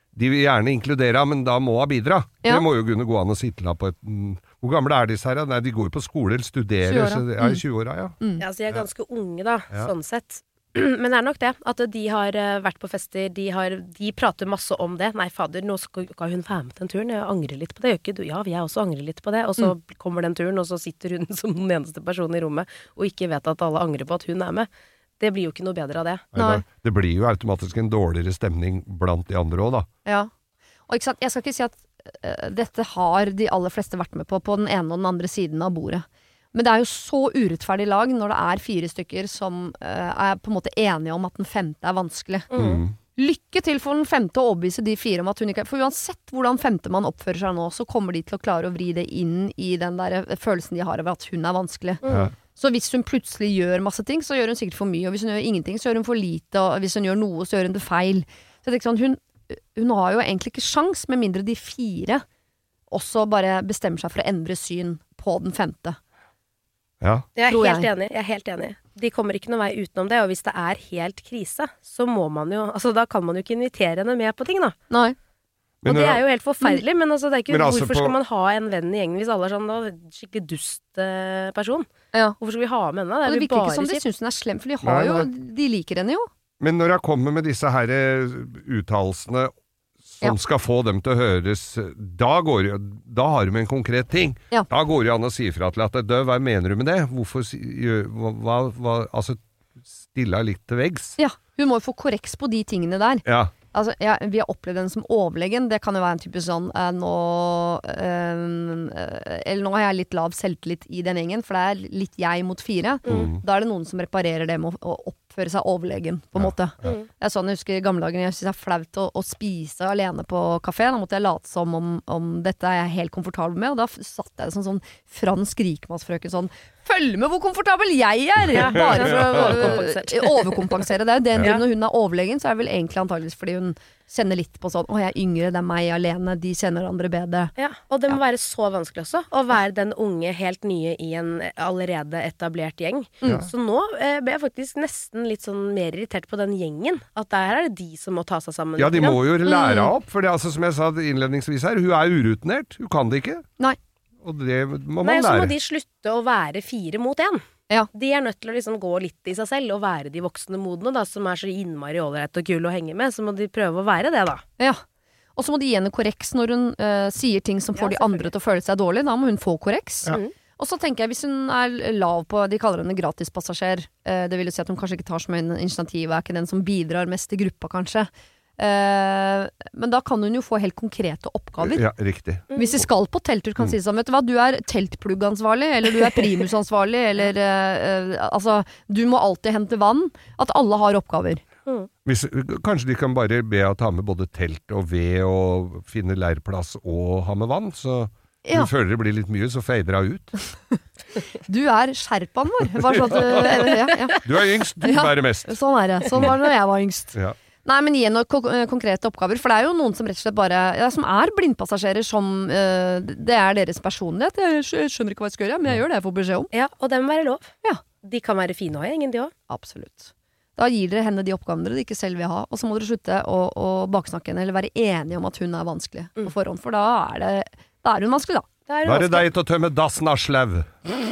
[SPEAKER 2] de vil gjerne inkludere, men da må hun bidra. Det må jo kunne gå an å sitte på et... Hvor gamle de her? Nei, de går jo på skole eller studerer. 20-åra,
[SPEAKER 3] ja. Ja, så de ganske unge da, sånn sett. Men det nok det, at de har vært på fester, de prater masse om det. Nei, fader, nå skal hun være med til en turen. Jeg angrer litt på det. Gjør ikke du? Ja, jeg også angrer litt på det. Og så kommer den turen, og så sitter hun som den eneste personen i rommet, og ikke vet at alle angrer på at hun med. Det blir jo ikke noe bedre av det.
[SPEAKER 2] Nei. Det blir jo automatisk en dårligere stemning blant de andre også, da.
[SPEAKER 1] Ja. Og ikke sant, jeg skal ikke si at dette har de aller fleste vært med på den ene og den andre siden av bordet. Men det jo så urettferdig lag når det 4 stykker som på en måte enige om at den 5. vanskelig. Lykke til for den 5. å overbevise de 4 om at hun ikke... For uansett hvordan 5. man oppfører seg nå, så kommer de til å klare å vri det inn i den der følelsen de har over at hun vanskelig. Så hvis hun plutselig gjør masse ting, så gjør hun sikkert for mye. Og hvis hun gjør ingenting, så gjør hun for lite. Og hvis hun gjør noe, så gjør hun det feil. Så det ikke sånn, hun har jo egentlig ikke sjans, med mindre de 4 også bare bestemmer seg for å endre syn på den 5.
[SPEAKER 2] Ja.
[SPEAKER 3] Jeg er helt enig. De kommer ikke noen vei utenom det, og hvis det helt krise, så må man jo, altså da kan man jo ikke invitere henne med på ting da.
[SPEAKER 1] Nei.
[SPEAKER 3] Og det jo helt forferdelig, men altså, det ikke hvorfor skal man ha en venn i gjengen hvis alle sånn, da, skikkelig dust person. Ja. Hvorfor skal vi ha med henne?
[SPEAKER 1] Det virker ikke som de synes hun slem, for de liker henne jo.
[SPEAKER 2] Men når jeg kommer med disse her uttalelsene som skal få dem til å høres, da har de en konkret ting. Ja. Da går det an å si fra til at hva mener du med det? Hvorfor altså stille litt til veggs? Ja,
[SPEAKER 1] hun må jo få korreks på de tingene der.
[SPEAKER 2] Ja.
[SPEAKER 1] Altså, vi har opplevd den som overlegen. Det kan jo være en type sånn nå har jeg litt lav selvtillit i den gjengen, for det litt jeg mot 4. Da det noen som reparerer det med å oppføre seg overlegen, på en måte. Jeg husker i gamle dager, jeg synes det flaut å spise alene på kafé. Da måtte jeg late som om dette jeg helt komfortabel med, og da satt jeg sånn fransk rikmannsfrøken sånn, følg med hvor komfortabel jeg bare for å overkompensere det. Når hun overlegen, så det vel egentlig antageligvis fordi hun kjenner litt på sånn, jeg ingen, det meg alene, de kjenner andre bedre.
[SPEAKER 3] Ja, og det må være så vanskelig også, å være den unge, helt nye i en allerede etablert gjeng. Så nå ble jeg faktisk nesten litt sånn mer irritert på den gjengen, at der det de som må ta seg sammen.
[SPEAKER 2] Ja, de må jo lære opp, for det altså, som jeg sa innledningsvis her, hun urutinert, hun kan det ikke.
[SPEAKER 1] Nei.
[SPEAKER 2] Og det må man lære.
[SPEAKER 3] Så må de slutte å være 4 mot 1. Ja. De nødt til å liksom gå litt i seg selv og være de voksne modne da, som så innmari ålreit og kul å henge med, så må de prøve å være det da.
[SPEAKER 1] Ja, og så må de gi henne korreks når hun sier ting som får de andre til å føle seg dårlig, da må hun få korreks. Og så tenker jeg, hvis hun lav på, de kaller henne gratispassasjer, det vil jo si at hun kanskje ikke tar så mye initiativ, ikke den som bidrar mest i gruppa kanskje. Men da kan hun jo få helt konkrete oppgaver.
[SPEAKER 2] Ja, riktig.
[SPEAKER 1] Hvis de skal på telttur, kan si sånn, vet du hva, du teltpluggansvarlig, eller du primusansvarlig, eller altså, du må alltid hente vann. At alle har oppgaver.
[SPEAKER 2] Kanskje de kan bare be å ta med både telt og ved og finne leirplass og ha med vann, så du føler det blir litt mye, så fader jeg ut.
[SPEAKER 1] Du skjerpaen vår. Bare sånn at,
[SPEAKER 2] Du yngst, du bærer mest.
[SPEAKER 1] Sånn det. Sånn var det når jeg var yngst.
[SPEAKER 2] Ja.
[SPEAKER 1] Nei, men gi noen konkrete oppgaver, for det jo noen som rett og slett bare som blindpassasjerer, som det deres personlighet. Jeg skjønner ikke hva jeg skal gjøre, men jeg gjør det jeg får beskjed om.
[SPEAKER 3] Ja, og det må være lov. Ja. De kan være fine å ha i gjengen, de også.
[SPEAKER 1] Absolutt. Da gir dere henne de oppgavene dere ikke selv vil ha, og så må dere slutte å baksnakke henne, eller være enige om at hun vanskelig på forhånd, for da hun vanskelig, da.
[SPEAKER 2] Da det deg til å tømme dassen av slev.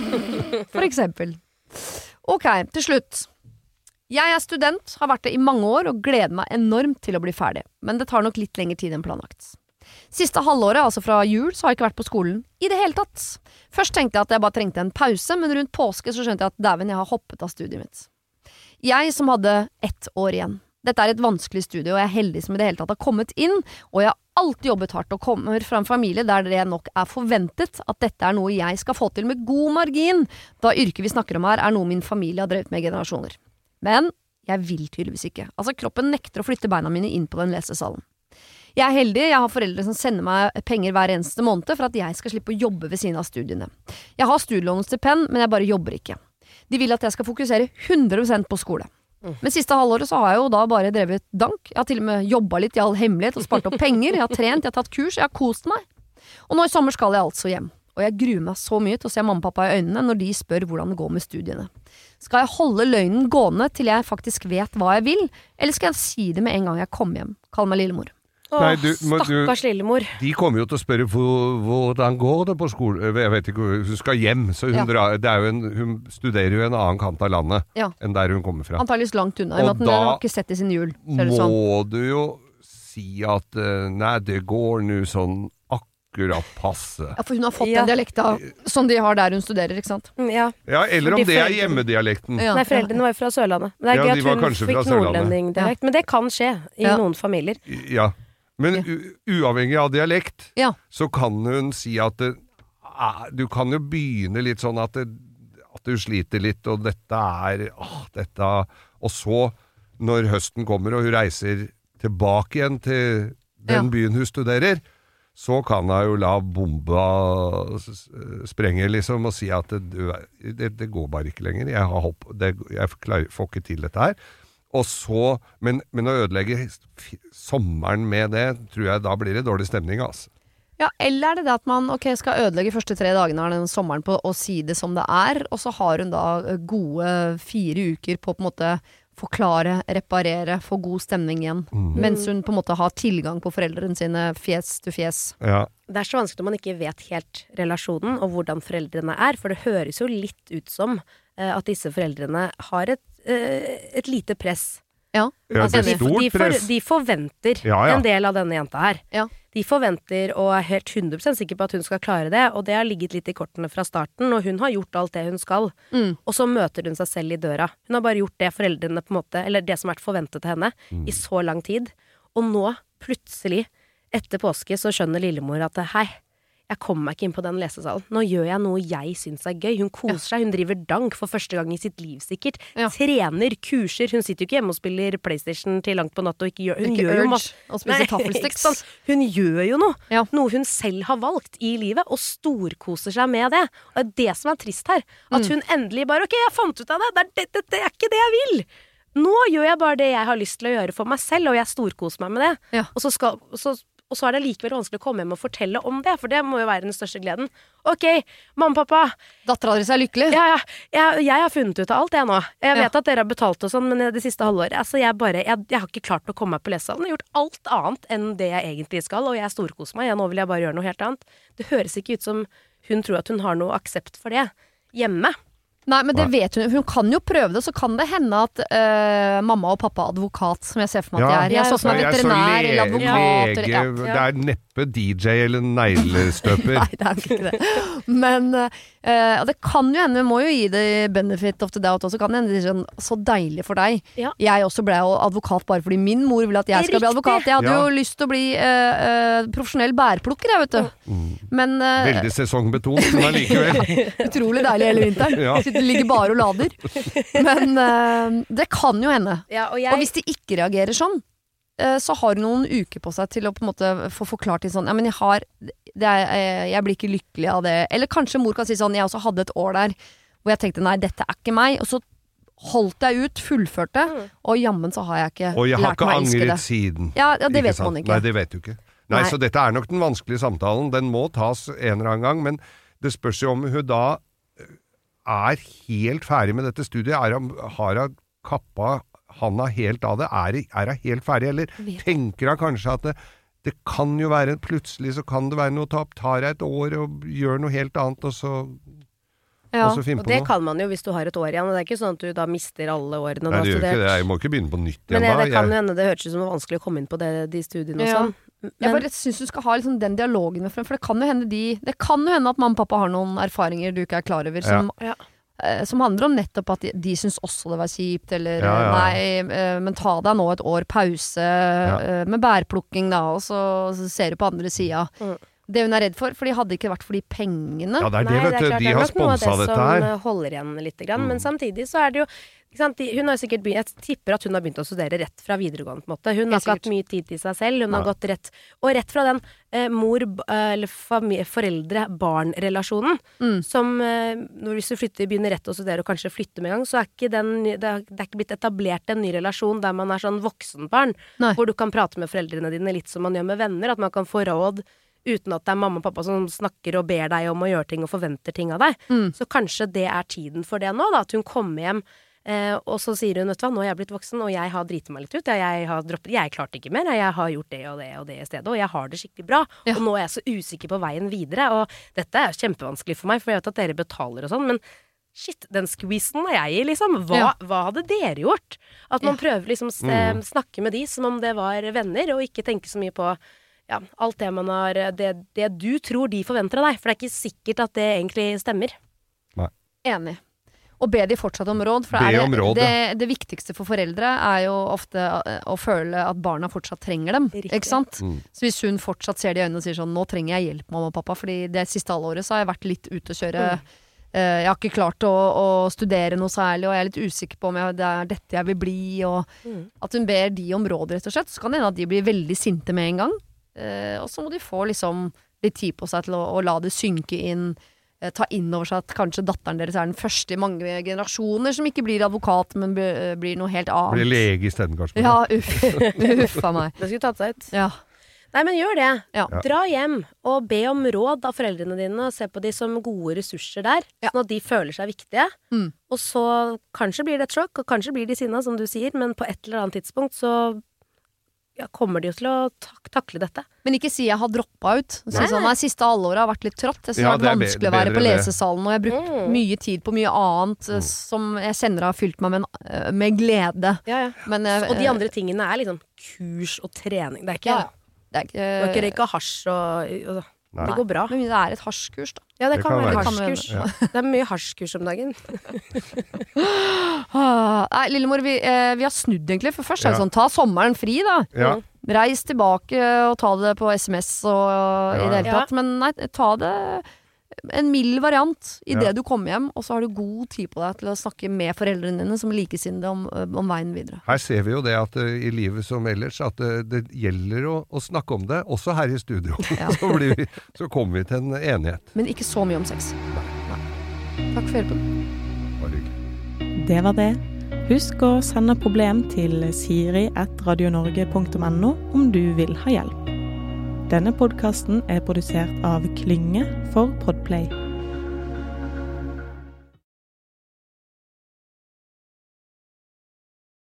[SPEAKER 1] For eksempel. Ok, til slutt. Jeg student, har vært det i mange år og gleder meg enormt til å bli ferdig, men det tar nok litt lengre tid enn planlagt. Siste halvåret, altså fra jul, så har jeg ikke vært på skolen i det hele tatt. Først tenkte jeg at jeg bare trengte en pause, men rundt påske så skjønte jeg at dæven, jeg har hoppet av studiet mitt. Jeg som hadde 1 år igjen. Dette et vanskelig studie, og jeg heldig som i det hele tatt har kommet inn, og jeg har alltid jobbet hardt og kommer fra en familie der det nok forventet at dette noe jeg skal få til med god margin, da yrket vi snakker om her noe min familie har drevet med i generasjoner. Men jeg vil tydeligvis ikke. Altså, kroppen nekter å flytte beina mine inn på den lesesalen. Jeg heldig, jeg har foreldre som sender meg penger hver eneste måned for at jeg skal slippe å jobbe ved siden av studiene. Jeg har studielån og stipend, men jeg bare jobber ikke. De vil at jeg skal fokusere 100% på skole. Men siste halvåret så har jeg jo da bare drevet dank. Jeg har til og med jobbet litt i all hemmelighet og spart opp penger. Jeg har trent, jeg har tatt kurs, jeg har kost meg. Og nå i sommer skal jeg altså hjem. Og jeg gruer meg så mye til å se mamma og pappa i øynene når de spør hvordan det går med studiene. Skal jeg holde løgnen gående til jeg faktisk vet hva jeg vil, eller skal jeg si det med en gang jeg kommer hjem? Kall meg lillemor.
[SPEAKER 2] Nei,
[SPEAKER 3] stakkars lillemor.
[SPEAKER 2] De kommer jo til å spørre hvordan går det på skolen. Jeg vet ikke, hun skal hjem, så hun studerer jo en annen kant av landet enn der hun kommer fra.
[SPEAKER 1] Antageligvis langt unna, og da har ikke sett i sin jul.
[SPEAKER 2] Må du jo si at nei, det går nå sånn akkurat passe.
[SPEAKER 1] Ja, for hun har fått den dialekta som de har der hun studerer, ikke sant?
[SPEAKER 2] Ja, eller om det er hjemmedialekten.
[SPEAKER 3] Nei, foreldrene var jo fra Sørlandet. Det er gøy at hun fikk nordlendingdialekt, men det kan skje i noen familier.
[SPEAKER 2] Ja. Men uavhengig av dialekt, så kan hun si at du kan jo begynne litt sånn at du sliter litt, og dette og så, når høsten kommer og hun reiser tilbake igjen til den byen hun studerer, så kan hun jo la bomba sprenge liksom, og si at det går bare ikke lenger, jeg får ikke til dette her. Og så, men å ødelegge sommeren med det, tror jeg da blir det dårlig stemning, altså.
[SPEAKER 1] Ja, eller er det at man skal ødelegge første 3 dagene av den sommeren på å si det som det er, og så har hun da gode 4 uker på en måte forklare, reparere, få god stemning igjen, mens hun på en måte har tilgang på foreldrene sine fjes til fjes.
[SPEAKER 2] Ja.
[SPEAKER 3] Det er så vanskelig når man ikke vet helt relasjonen og hvordan foreldrene er, for det høres jo litt ut som at disse foreldrene har et lite press.
[SPEAKER 1] Ja,
[SPEAKER 2] altså, det er stort press.
[SPEAKER 3] De forventer en del av denne jenta her. Ja. De forventer og er helt 100% sikker på at hun skal klare det, og det har ligget litt i kortene fra starten, og hun har gjort alt det hun skal. Og så møter hun seg selv i døra. Hun har bare gjort det foreldrene på en måte, eller det som har vært forventet til henne, i så lang tid. Og nå, plutselig, etter påske, så skjønner lillemor at hei, jeg kommer meg ikke inn på den lesesalen. Nå gjør jeg noe jeg synes er gøy. Hun koser seg, hun driver dank for første gang i sitt liv sikkert. Trener, kurser. Hun sitter jo ikke hjemme og spiller PlayStation til langt på natt og ikke gjør, hun gjør jo masse.
[SPEAKER 1] Og spiser taffelsticks.
[SPEAKER 3] Hun gjør jo noe. Noe hun selv har valgt i livet, og storkoser seg med det. Og det er det som er trist her. At hun endelig bare, ok, jeg fant ut av det. Det er ikke det jeg vil. Nå gjør jeg bare det jeg har lyst til å gjøre for meg selv, og jeg storkoser meg med det. Og så er det likevel vanskelig å komme hjem og fortelle om det, for det må jo være den største gleden. Ok, mamma, pappa.
[SPEAKER 1] Datteren deres er lykkelig.
[SPEAKER 3] Jeg har funnet ut av alt det nå. Jeg vet at dere har betalt og sånn, men det siste halvåret, altså jeg har ikke klart å komme meg på lesesalen. Jeg har gjort alt annet enn det jeg egentlig skal, og jeg storkoser meg. Nå vil jeg bare gjøre noe helt annet. Det høres ikke ut som hun tror at hun har noe aksept for det hjemme.
[SPEAKER 1] Nei, men det vet hun. Hun kan jo prøve det, så kan det hende at mamma og pappa er advokat, som jeg ser for meg at de er. Jeg er sånn som er veterinær eller advokat.
[SPEAKER 2] Lege, det er neppe DJ eller neglestøper.
[SPEAKER 1] Nei, det er ikke det. Men det kan jo hende, vi må jo gi det benefit of the doubt også, kan det hende det er sånn, så deilig for deg. Ja. Jeg også ble jo advokat bare fordi min mor ville at jeg skal bli advokat. Jeg hadde jo lyst til å bli profesjonell bærplukker, jeg vet du. Men,
[SPEAKER 2] veldig sesongbetont, men allikevel.
[SPEAKER 1] Utrolig deilig hele vinteren. Ja. Det ligger bare og lader. Men det kan jo hende. Ja, og hvis de ikke reagerer sånn, så har hun noen uker på seg til å på en måte få forklart til sånn, ja, men jeg blir ikke lykkelig av det. Eller kanskje mor kan si sånn, jeg også hadde et år der hvor jeg tenkte, nei, dette er ikke meg. Og så holdt jeg ut, fullførte, og jammen så har jeg ikke lært meg å elske det.
[SPEAKER 2] Og jeg har ikke angret siden.
[SPEAKER 1] Ja, det vet man ikke.
[SPEAKER 2] Nei, det vet du ikke. Nei, så dette er nok den vanskelige samtalen. Den må tas en eller annen gang, men det spørs jo om hun da er helt ferdig med dette studiet. Har hun kappa handa helt av det? Er hun helt ferdig, eller tenker hun kanskje at det kan jo være, plutselig så kan det være noe tap, tar jeg et år og gjør noe helt annet, og så finne på noe.
[SPEAKER 3] Og det kan man jo hvis du har et år igjen, og det er ikke sånn at du da mister alle årene
[SPEAKER 2] du har studert. Nei, det gjør ikke det, jeg må ikke begynne på nytt igjen da.
[SPEAKER 3] Men det kan jo hende, det hørtes ut som det var vanskelig å komme inn på de studiene og sånn.
[SPEAKER 1] Jeg bare synes du skal ha liksom den dialogen med frem, for det kan jo hende at mamma og pappa har noen erfaringer du ikke er klar over, som handler om nettopp at de synes også det var kjipt, eller nei, men ta deg nå et år pause med bærplukking da, og så ser du på andre siden. Det hun er redd for de hadde ikke vært for de pengene.
[SPEAKER 2] Ja, det er det, vet du. De har sponset dette her.
[SPEAKER 3] Det er nok noe av det som holder igjen litt grann, men samtidig så er det jo hun har sikkert jeg tipper at hun har begynt å studere rett fra videregående på en måte. Hun har ikke hatt mye tid til seg selv. Hun har gått rett fra den foreldre-barn-relasjonen som hvis du begynner rett å studere og kanskje flytte med en gang, så er ikke det er ikke blitt etablert en ny relasjon der man er sånn voksenbarn, hvor du kan prate med foreldrene dine litt som man gjør med venner, at man kan få råd uten at det er mamma og pappa som snakker og ber deg om å gjøre ting og forventer ting av deg. Så kanskje det er tiden for det nå da, at hun kommer hjem Og så sier hun, vet du hva, nå har jeg blitt voksen, og jeg har dritet meg litt ut. Jeg klarte ikke mer, jeg har gjort det og det og det i stedet, og jeg har det skikkelig bra. Og nå er jeg så usikker på veien videre, og dette er kjempevanskelig for meg, for jeg vet at dere betaler og sånn, men shit, den squeezen er jeg i, liksom. Hva hadde dere gjort? At man prøver liksom snakke med de som om det var venner, og ikke tenke så mye på alt det man har, det du tror de forventer av deg, for det er ikke sikkert at det egentlig stemmer.
[SPEAKER 2] Nei.
[SPEAKER 1] Enig. Og be de fortsatt om råd, for det viktigste for foreldre er jo ofte å føle at barna fortsatt trenger dem, ikke sant? Så hvis hun fortsatt ser de i øynene og sier sånn, nå trenger jeg hjelp, mamma og pappa, fordi det siste halvåret så har jeg vært litt ute å kjøre, jeg har ikke klart å studere noe særlig, og jeg er litt usikker på om det er dette jeg vil bli, og at hun ber de om råd rett og slett, så kan det hende at de blir veldig sinte med en gang, og så må de få liksom litt tid på seg til å la det synke inn, ta inn over seg at kanskje datteren deres er den første i mange generasjoner som ikke blir advokat, men blir noe helt annet.
[SPEAKER 2] Blir lege i stedet, kanskje.
[SPEAKER 1] Ja, uffa meg.
[SPEAKER 3] Det skulle tatt seg ut.
[SPEAKER 1] Ja.
[SPEAKER 3] Nei, men gjør det. Dra hjem og be om råd av foreldrene dine, og se på de som gode ressurser der, sånn at de føler seg viktige. Og så kanskje blir det et sjokk, og kanskje blir de sinna, som du sier, men på et eller annet tidspunkt så kommer de jo til å takle dette. Men ikke si jeg har droppet ut. Siste halvåret har vært litt trått. Jeg synes det har vært vanskelig å være på lesesalen, og jeg har brukt mye tid på mye annet som jeg senere har fylt meg med glede. Men, og de andre tingene er liksom kurs og trening. Det er ikke røyke hasj og det går bra. Men det er et hasjkurs da. Ja, det kan være et hasjkurs. Det er mye hasjkurs om dagen. Nei, Lillemor, vi har snudd egentlig, for først er det sånn, ta sommeren fri da. Reis tilbake og ta det på SMS og i det hele tatt. Men nei, ta det en mild variant i det du kommer hjem, og så har du god tid på deg til å snakke med foreldrene dine som likesinnede om veien videre.
[SPEAKER 2] Her ser vi jo det at i livet som ellers, at det gjelder å snakke om det, også her i studio. Så kommer vi til en enighet.
[SPEAKER 1] Men ikke så mye om sex. Nei. Takk for hjelpen.
[SPEAKER 4] Det var det. Husk å sende problem til siri@radionorge.no om du vil ha hjelp. Denne podcasten er produsert av Klynge for Podplay.